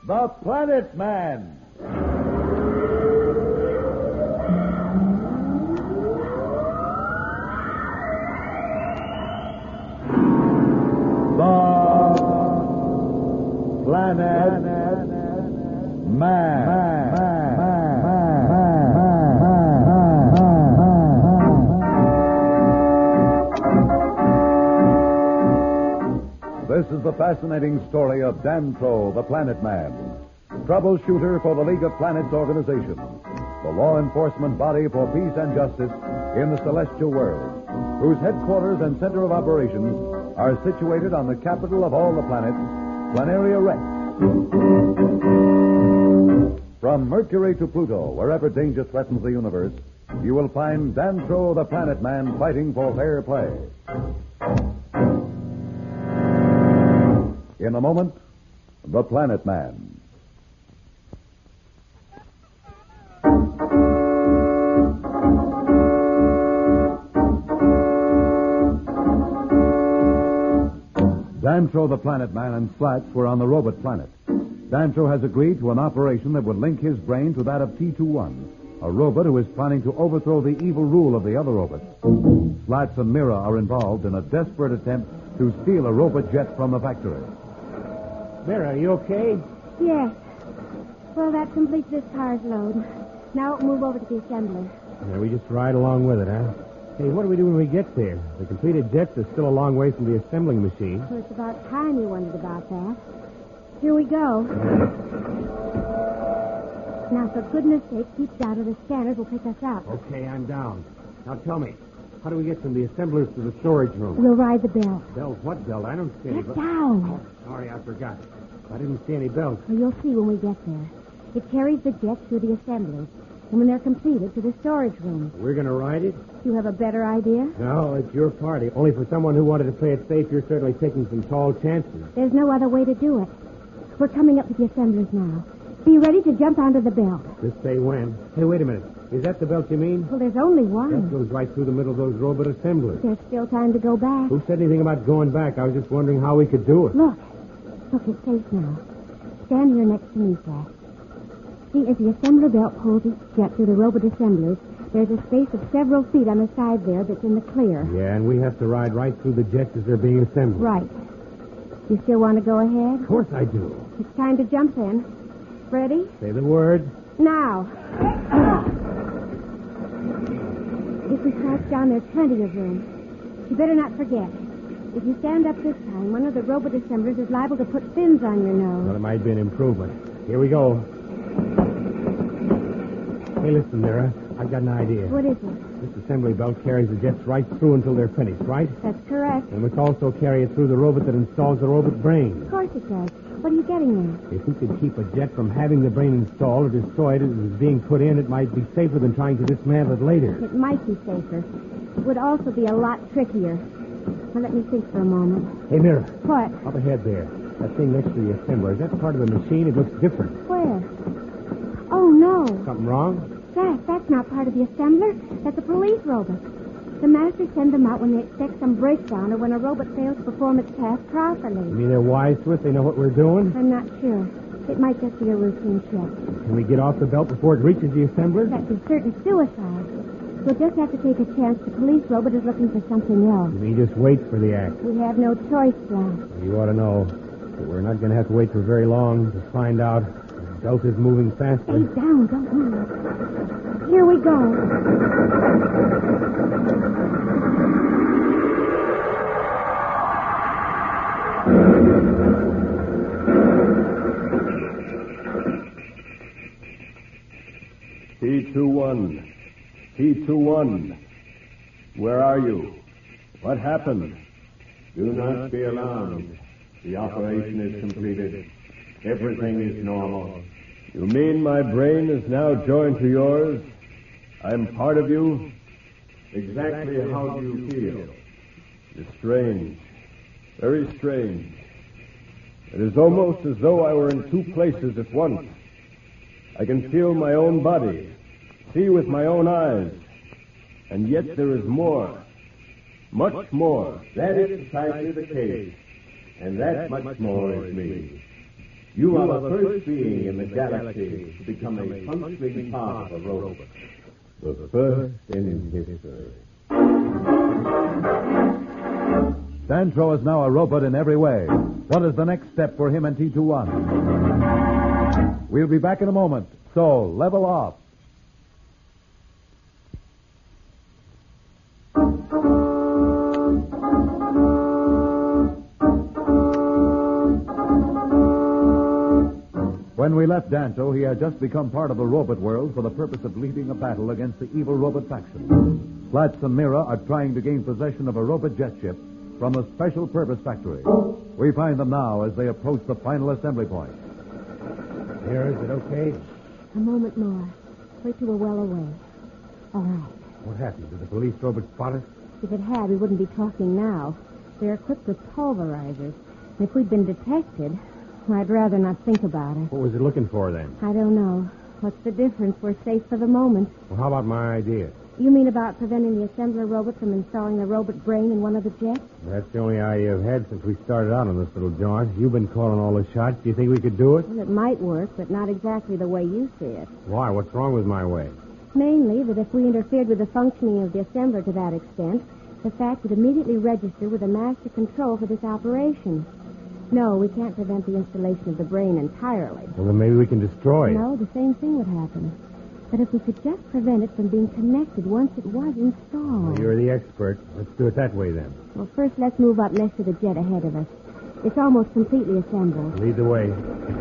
The Planet Man. The Planet Man. This is the fascinating story of Dantro, the Planet Man, troubleshooter for the League of Planets organization, the law enforcement body for peace and justice in the celestial world, whose headquarters and center of operations are situated on the capital of all the planets, Planaria Rex. From Mercury to Pluto, wherever danger threatens the universe, you will find Dantro, the Planet Man, fighting for fair play. In a moment, The Planet Man. Dantro, the Planet Man, and Slats were on the robot planet. Dantro has agreed to an operation that would link his brain to that of T-21, a robot who is planning to overthrow the evil rule of the other robots. Slats and Mira are involved in a desperate attempt to steal a robot jet from the factory. Mira, are you okay? Yes. Well, that completes this car's load. Now we'll move over to the assembly. Yeah, we just ride along with it, huh? Hey, what do we do when we get there? The completed jets are still a long way from the assembling machine. Well, it's about time you wondered about that. Here we go. Now, for goodness sake, keep down or the scanners will pick us up. Okay, I'm down. Now tell me, how do we get from the assemblers to the storage room? We'll ride the belt. Belt? What belt? I don't see any Get down. Oh, sorry, I forgot. I didn't see any belts. Well, you'll see when we get there. It carries the jets through the assemblers, and when they're completed, to the storage room. We're going to ride it? You have a better idea? No, it's your party. Only for someone who wanted to play it safe, you're certainly taking some tall chances. There's no other way to do it. We're coming up to the assemblers now. Be ready to jump onto the belt. Just say when. Hey, wait a minute. Is that the belt you mean? Well, there's only That one. goes right through the middle of those robot assemblers. There's still time to go back. Who said anything about going back? I was just wondering how we could do it. Look, it's safe now. Stand here next to me, Flash. See, as the assembler belt pulls its jet through the robot assemblers, there's a space of several feet on the side there that's in the clear. Yeah, and we have to ride right through the jets as they're being assembled. Right. You still want to go ahead? Of course I do. It's time to jump in. Ready? Say the word. Now. If we crouch down, there's plenty of room. You better not forget. If you stand up this time, one of the robot assemblers is liable to put fins on your Well, nose. it might be an improvement. Here we go. Hey, listen, Mira. I've got an idea. What is it? This assembly belt carries the jets right through until they're finished, right? That's correct. And we must also carry it through the robot that installs the robot brain. Of course it does. What are you getting at? If we could keep a jet from having the brain installed or destroyed as it was being put in, it might be safer than trying to dismantle it later. It might be safer. It would also be a lot trickier. Now, let me think for a moment. Hey, Mira. What? Up ahead there. That thing next to the assembler. Is that part of the machine? It looks different. Where? Oh, no. Something wrong? That's not part of the assembler. That's a police robot. The masters send them out when they expect some breakdown or when a robot fails to perform its task properly. You mean they're wise to it? They know what we're doing? I'm not sure. It might just be a routine check. Can we get off the belt before it reaches the assembler? That'd be certain suicide. We'll just have to take a chance. The police robot is looking for something else. You mean just wait for the act? We have no choice, Flash. You ought to know. But we're not going to have to wait for very long to find out. The belt is moving faster. Stay down. Don't move. Here we go. T-21. T-21. Where are you? What happened? Do not be alarmed. The operation is completed. Everything is normal. You mean my brain is now joined to yours? I'm part of you? Exactly how do you feel? It's strange. Very strange. It is almost as though I were in two places at once. I can feel my own body, see with my own eyes, and yet there is more. Much more. That is precisely the case. And that much more is me. You are the first being in the galaxy to become a functioning part of a robot. The first in history. Dantro is now a robot in every way. What is the next step for him and T21? We'll be back in a moment, so level off. When we left Danto, he had just become part of the robot world for the purpose of leading a battle against the evil robot faction. Slats and Mira are trying to gain possession of a robot jet ship from a special purpose factory. We find them now as they approach the final assembly point. Here, is it okay? A moment more. Wait till we're well away. All right. What happened? Did the police robot spot us? If it had, we wouldn't be talking now. They're equipped with pulverizers. And if we'd been detected, I'd rather not think about it. What was it looking for, then? I don't know. What's the difference? We're safe for the moment. Well, how about my idea? You mean about preventing the assembler robot from installing the robot brain in one of the jets? That's the only idea I've had since we started out on this little jaunt. You've been calling all the shots. Do you think we could do it? Well, it might work, but not exactly the way you see it. Why? What's wrong with my way? Mainly that if we interfered with the functioning of the assembler to that extent, the fact would immediately register with the master control for this operation. No, we can't prevent the installation of the brain entirely. Well, then maybe we can destroy it. No, the same thing would happen. But if we could just prevent it from being connected once it was installed. Well, you're the expert. Let's do it that way, then. Well, first let's move up next to the jet ahead of us. It's almost completely assembled. Lead the way.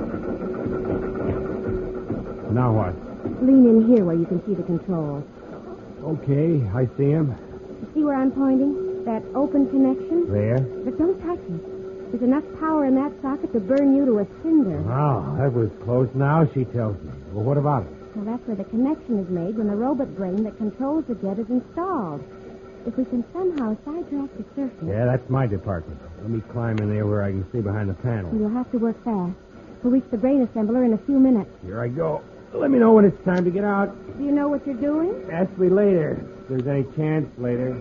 Now what? Lean in here where you can see the controls. Okay, I see him. You see where I'm pointing? That open connection? There. But don't touch it. There's enough power in that socket to burn you to a cinder. Oh, that was close now, she tells me. Well, what about it? Well, that's where the connection is made when the robot brain that controls the jet is installed. If we can somehow sidetrack the circuit... Yeah, that's my department. Let me climb in there where I can see behind the panel. You'll have to work fast. We'll reach the brain assembler in a few minutes. Here I go. Let me know when it's time to get out. Do you know what you're doing? Ask me later, if there's any chance later.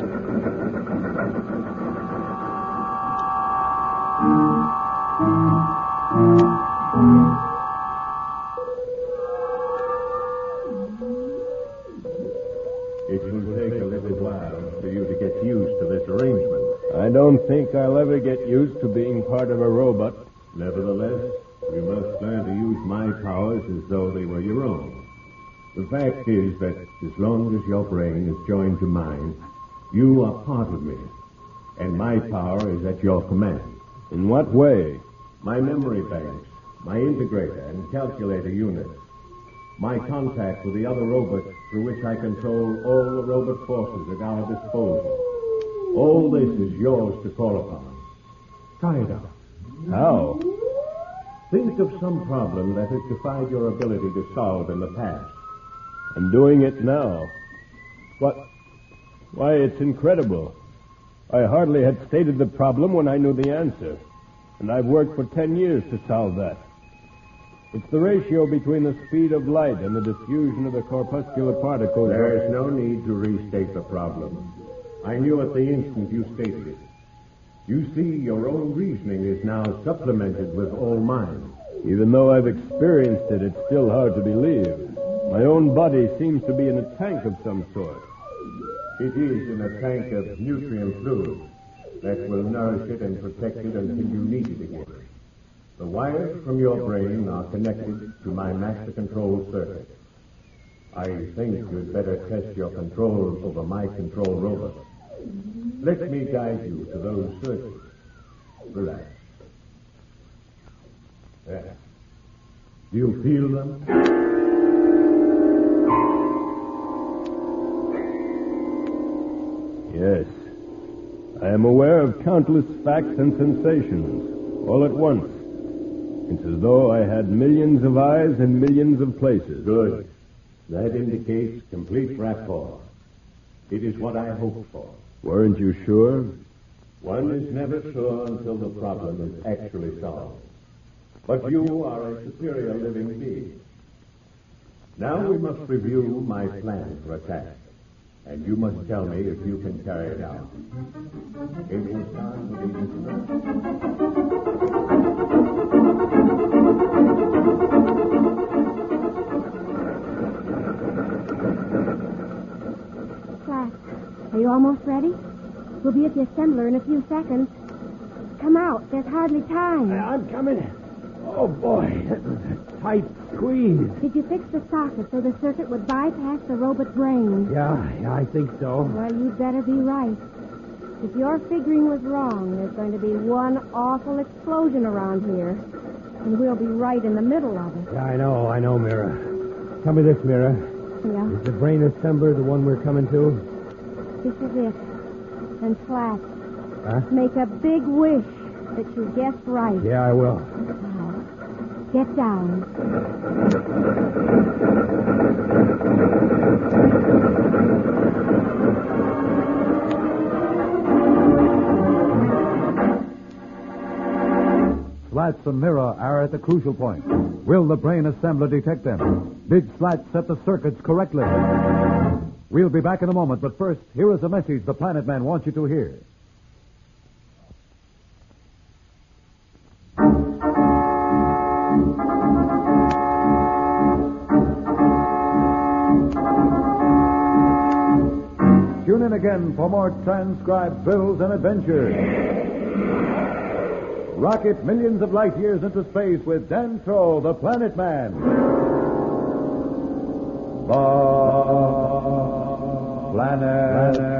It will take a little while for you to get used to this arrangement. I don't think I'll ever get used to being part of a robot. Nevertheless, you must learn to use my powers as though they were your own. The fact is that as long as your brain is joined to mine, you are part of me, and my power is at your command. In what way? My memory banks, my integrator and calculator units, my contact with the other robots through which I control all the robot forces at our disposal. All this is yours to call upon. Try it out. How? Think of some problem that has defied your ability to solve in the past. I'm doing it now. What? Why, it's incredible. I hardly had stated the problem when I knew the answer. And I've worked for 10 years to solve that. It's the ratio between the speed of light and the diffusion of the corpuscular particles. There is no need to restate the problem. I knew at the instant you stated it. You see, your own reasoning is now supplemented with all mine. Even though I've experienced it, it's still hard to believe. My own body seems to be in a tank of some sort. It is in a tank of nutrient fluid that will nourish it and protect it until you need it again. The wires from your brain are connected to my master control circuit. I think you'd better test your control over my control robot. Let me guide you to those circuits. Relax. There. Do you feel them? Yes. I am aware of countless facts and sensations, all at once. It's as though I had millions of eyes in millions of places. Good. That indicates complete rapport. It is what I hoped for. Weren't you sure? One is never sure until the problem is actually solved. But you are a superior living being. Now we must review my plan for attack. And you must tell me if you can carry it out. It will start with the instrument. Flash, are you almost ready? We'll be at the assembler in a few seconds. Come out. There's hardly time. I'm coming. Oh, boy. That was a tight squeeze. Did you fix the socket so the circuit would bypass the robot brain? Yeah, I think so. Well, you'd better be right. If your figuring was wrong, there's going to be one awful explosion around here. And we'll be right in the middle of it. Yeah, I know, Mira. Tell me this, Mira. Yeah, Is the brain assembler the one we're coming to? this is it. And Flash, Huh? make a big wish that you guessed right. Yeah, I will. Now, get down. Slats and Mira are at the crucial point. Will the brain assembler detect them? Did Slats set the circuits correctly? We'll be back in a moment, but first, here is a message the Planet Man wants you to hear. Tune in again for more transcribed thrills and adventures. Rocket millions of light years into space with Dan Troll, the Planet Man. The Planet